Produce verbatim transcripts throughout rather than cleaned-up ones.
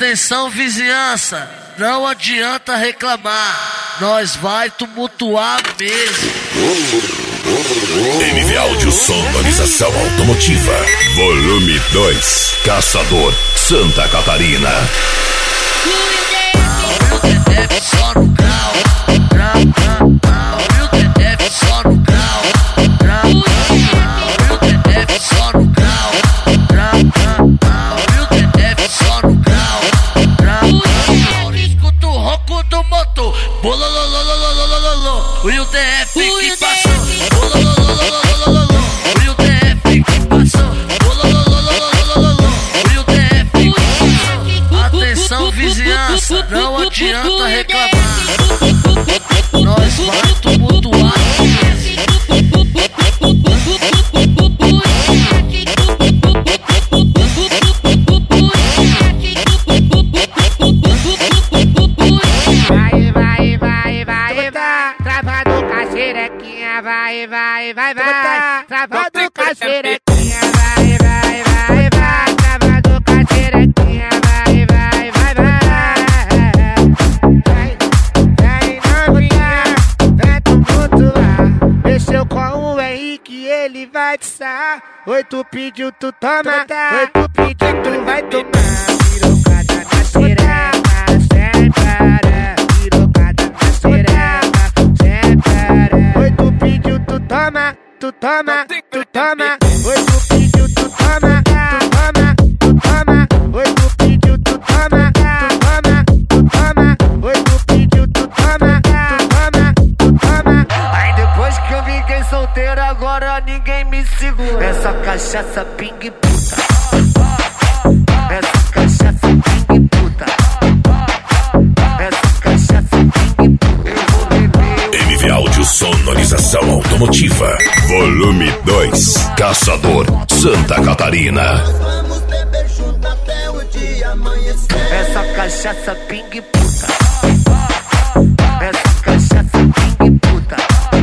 Atenção vizinhança, não adianta reclamar, nós vai tumultuar mesmo. M V Áudio Sonorização Automotiva, volume dois, Caçador, Santa Catarina. O Dedé só no grau, grau, grau, grau. O Dedé só no grau, grau, grau. O Dedé só no grau, grau, grau, grau. O Dedé só no grau, grau, grau. Escuta o ronco do motor, bolololololololololol. O D F que passou, bololololololololol. O D F que passou, bolololololololol. O D F que passou. Atenção vizinhança, não adianta reclamar, nós vai tumultuar mesmo. Vai, vai, vai, vai, vai, travado com a xerequinha, vai, vai, vai, vai, travado com a xerequinha, vai, vai, vai, vai, travado com a xerequinha, vai, vai, vai, vai. Vem, vem novinha, vem tumultuar, mexeu com o Henrique, ele vai dançar. Oi, tu pediu, tu toma, oi, tu pediu, tu vai tomar. Pirocada na xereca, sem parar, pirocada na xereca, sem parar. Oi, tu pediu, tu toma, tu toma, tu toma. Oi, tu pediu, tu toma, tu toma, tu toma. Oi, tu pediu, tu toma, tu toma, tu toma. Oi, tu pediu, tu toma, tu toma, tu toma. Aí depois que eu fiquei solteiro, agora ninguém me segura. Essa cachaça ping puta, essa cachaça ping puta, essa cachaça ping puta. Eu vou beber. M V Áudio Sonorização Automotiva, volume dois, Caçador, Santa Catarina. Vamos beber junto até o dia amanhecer. Essa cachaça ping puta, essa cachaça ping puta,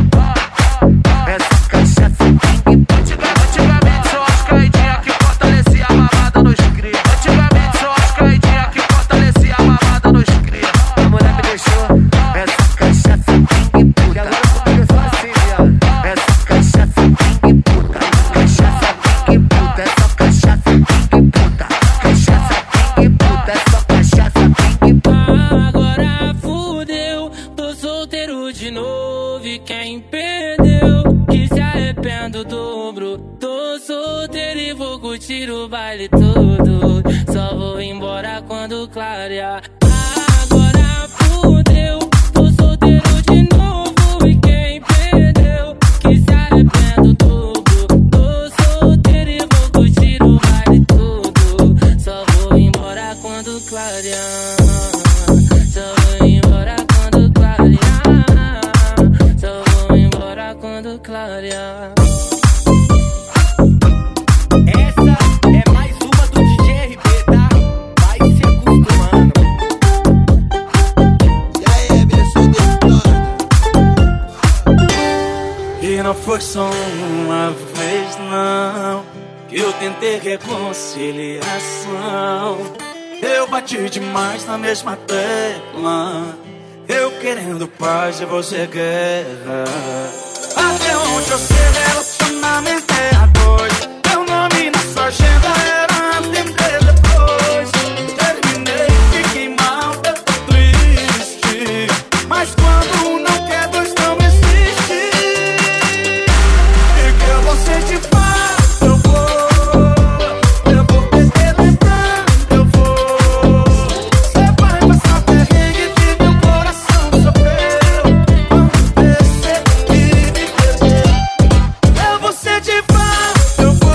essa cachaça ping puta. Antigamente só as caidinhas que fortalecia a mamada nos cria. Antigamente só as caidinhas que fortalecia a mamada nos cria. A mulher me deixou essa cachaça ping puta. E agora comigo só assim, viado. Essa cachaça ping puta, cachaça ping puta, essa cachaça ping puta, cachaça ping puta, essa cachaça ping puta. Agora fudeu, tô solteiro de novo e quem perdeu que se arrepende o dobro. Tô solteiro e vou curtir o baile todo, só vou embora quando clarear. Agora fudeu, tô solteiro de novo e quem perdeu que se arrepende o dobro. Tô solteiro e vou curtir o baile todo, só vou embora quando clarear. Só vou embora quando clarear. Só vou embora quando clarear. Essa é mais uma do D J R B, tá? Vai se acostumando. E aí, bicho de E não foi só uma vez não que eu tentei reconciliação. Eu bati demais na mesma tecla, eu querendo paz e você guerra. Até onde eu sei, relacionamento é a dois. Meu nome na sua agenda era atender depois. Terminei, fiquei mal, eu tô triste, mas quando não quer, dois não existe. E que eu vou sentir falta, eu vou. Eu vou perder lembrando, eu vou. Você vai passar perrengue que meu coração sofreu quando percebi me perder. Eu vou sentir falta, eu vou.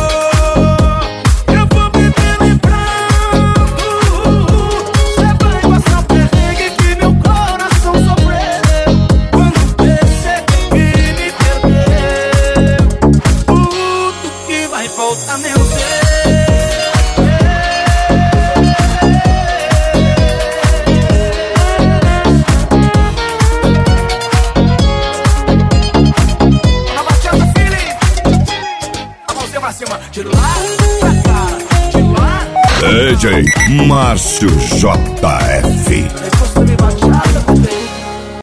D J Márcio J F.